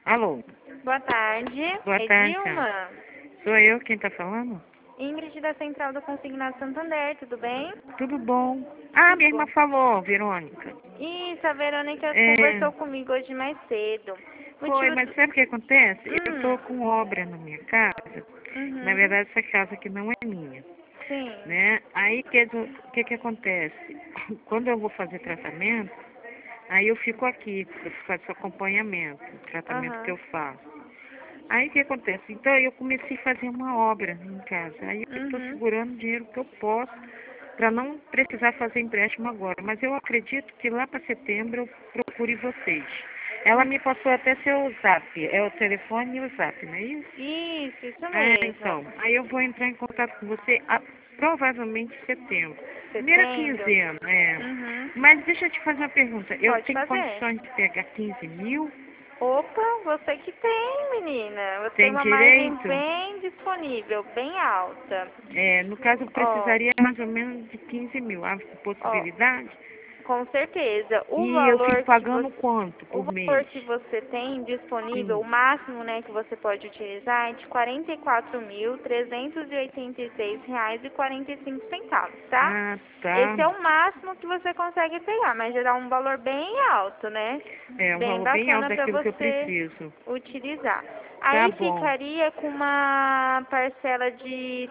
Alô, Boa tarde. boa É tarde. Dilma. Sou eu quem tá falando? Ingrid da Central do Consignado Santander, tudo bem? Tudo bom? Ah, Que minha irmã bom. falou, Verônica. Isso, a Verônica É, conversou comigo hoje mais cedo. foi, Motivo mas do... sabe o que acontece? Eu tô Hum, com obra na minha casa. Na uhum, verdade, essa casa aqui não é minha, sim, né? Aí, o que que acontece? Quando eu vou fazer tratamento, aí eu fico aqui, eu faço acompanhamento, o tratamento que aham, eu faço. Aí o que acontece? Então eu comecei a fazer uma obra em casa. Aí eu estou uhum, segurando o dinheiro que eu posso para não precisar fazer empréstimo agora. Mas eu acredito que lá para setembro eu procure vocês. Ela me passou até seu zap, é o telefone e o zap, não é isso? isso Ah, mesmo. então. Aí eu vou entrar em contato com você provavelmente em setembro. Primeira Setembro? quinzena, é. Uhum, Mas deixa eu te fazer uma pergunta. Eu pode tenho fazer. condições de pegar 15 mil? Opa, você que tem, menina. Você tem Tem uma margem direito? bem disponível, bem alta. É, no caso, eu Ó, precisaria mais ou menos de 15 mil. Há ó, possibilidade? com certeza. E eu fico pagando quanto O por mês? valor que você tem disponível, Sim. o máximo, né, que você pode utilizar é de R$ 44.386,45, tá? Ah, tá. Esse é o máximo que você consegue pegar, mas já dá um valor bem alto, né? É um Bem valor bem alto bacana para daquilo que eu você preciso. utilizar. Tá Aí bom. ficaria com uma parcela de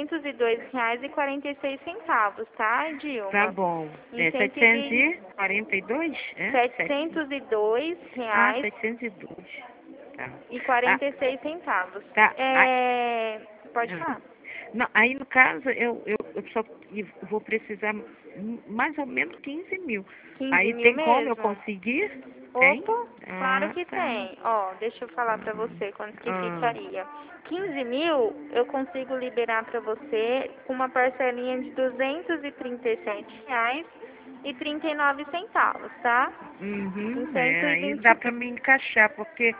R$ 702,46, tá, Tá Dilma? bom. Em É 120 742? É? 700. setecentos e dois Ah, reais 702. Tá. e Ah, 46 centavos. tá. Ah, Pode ah. falar. Não, aí no caso eu só vou precisar mais ou menos 15 mil. 15 Aí mil tem como eu mesmo? conseguir? Tem? Opa, claro Ah, que tá. tem. Ó, deixa eu falar pra você quanto que Ah, ficaria. 15 mil eu consigo liberar pra você com uma parcelinha de R$ 237,39, tá? Em é, cento e aí dá vinte pra me encaixar, porque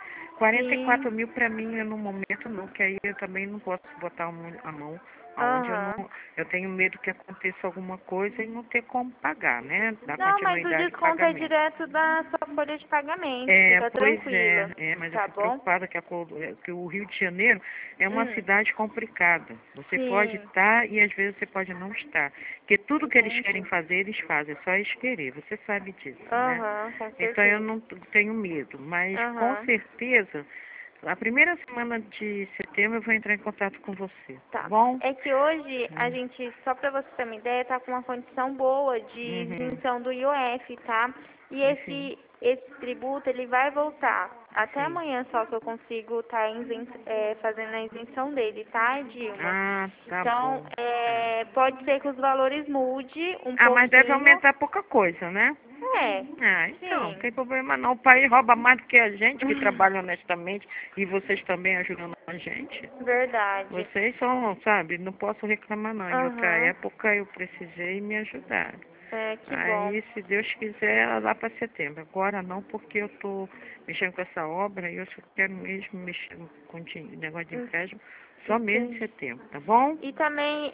44 Sim. mil pra mim no momento não, que aí eu também não posso botar a mão aonde eu não, Aham. eu tenho medo que aconteça alguma coisa e não ter como pagar, né? Dar Não, mas o continuidade ao desconto é pagamento. direto da sua folha de pagamento, É, fica pois tranquila, mas eu tá fico bom? preocupada que o Rio de Janeiro é uma Hum, cidade complicada. Você pode sim, estar e às vezes você pode não estar. Porque tudo que eles querem entendi. fazer, eles fazem, é só eles querer. Você sabe disso, né? Aham, com Então eu certeza. não tenho medo, mas com Aham, certeza, a primeira semana de setembro eu vou entrar em contato com você, tá tá. bom? É que hoje a Hum, gente, só pra você ter uma ideia, tá com uma condição boa de Uhum, isenção do IOF, tá? E sim, esse tributo, ele vai voltar. Até sim. amanhã só que eu consigo estar fazendo a isenção dele, tá, Dilma? Ah, tá Então, bom. Tá. pode ser que os valores mude um Ah, mas deve pouquinho. aumentar pouca coisa, né? É, Ah, então, não sim. tem problema não. O país rouba mais do que a gente que trabalha honestamente e vocês também ajudando a gente. Verdade. Vocês são, sabe, não posso reclamar não. Em outra Aham. época eu precisei e me ajudaram. É, que bom. Aí, se Deus quiser, lá para setembro. Agora não, porque eu estou mexendo com essa obra e eu só quero mesmo mexer com negócio de En- empréstimo só mesmo em Entendi. setembro, tá bom? E também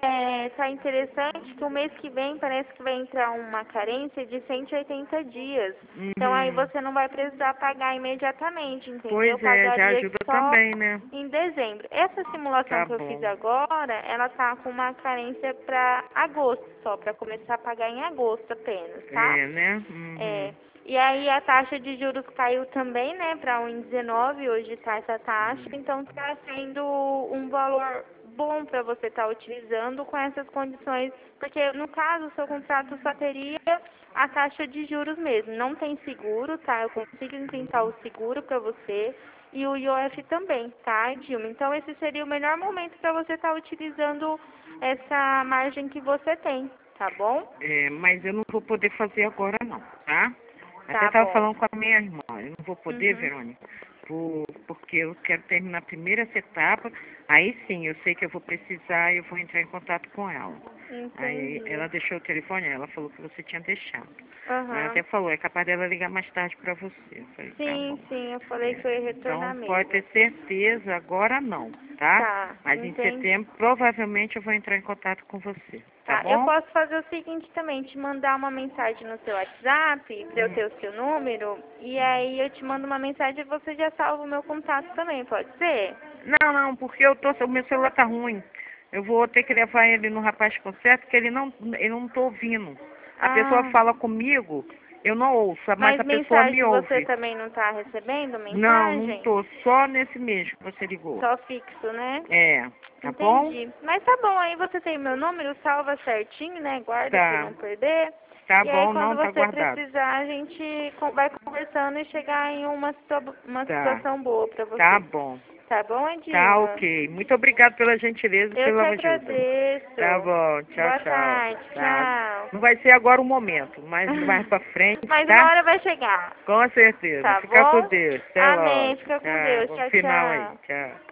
tá interessante que o mês que vem parece que vai entrar uma carência de 180 dias. Então aí Uhum. você não vai precisar pagar imediatamente, entendeu? Pois é, já Pagaria ajuda só também, né? em dezembro. Essa simulação Tá que eu fiz bom. agora, ela tá com uma carência para agosto só, para começar a pagar em agosto apenas, tá? É, né? É. Uhum. E aí a taxa de juros caiu também, né, para 1,19, hoje está essa taxa, então está sendo um valor bom para você estar utilizando com essas condições, porque no caso o seu contrato só teria a taxa de juros mesmo, não tem seguro, tá? Eu consigo isentar o seguro para você e o IOF também, tá, Dilma? Então esse seria o melhor momento para você estar utilizando essa margem que você tem, tá bom? É, mas eu não vou poder fazer agora não, tá? Até Tá estava bom. falando com a minha irmã. Eu não vou poder, Uhum. Verônica, porque eu quero terminar a primeira essa etapa. Aí sim, eu sei que eu vou precisar e eu vou entrar em contato com ela. Aí Entendi. ela deixou o telefone, ela falou que você tinha deixado. Aham. Até falou, é capaz dela ligar mais tarde para você. Eu falei, tá Sim, bom. sim, eu falei que eu ia retornar Então mesmo. pode ter certeza, agora não, tá? Tá, Mas em entendi. setembro provavelmente eu vou entrar em contato com você, tá Tá, eu bom? posso fazer o seguinte também, te mandar uma mensagem no seu WhatsApp, pra eu ter o seu número, e aí eu te mando uma mensagem e você já salva o meu contato também, pode ser? Não, porque o meu celular tá ruim. Eu vou ter que levar ele no rapaz conserto, porque ele não tô ouvindo. A pessoa Ah, fala comigo, eu não ouço, mas mas a pessoa me mensagem você ouve. também não tá recebendo Não mensagem? tô, só nesse mês que você ligou. Só fixo, né? É, tá bom? Entendi. Mas tá bom, aí você tem meu número, salva certinho, né? Guarda pra Tá, não perder. tá E aí bom, quando não, tá você guardado. precisar, a gente vai conversando e chegar em uma Tá, situação boa pra tá você. bom. Tá bom, Tá Edilma? ok. Muito obrigado pela gentileza e Eu que pela ajuda. Tá agradeço. bom, tchau, Boa tchau. tarde, Tá. tchau. Não vai ser agora o momento, mas mais pra frente, Mas uma tá? hora vai chegar. Com certeza. Tá Fica com bom? Deus. Até logo. Amém. Fica com Tchau. Deus. Bom Tchau, final aí. tchau. Tchau.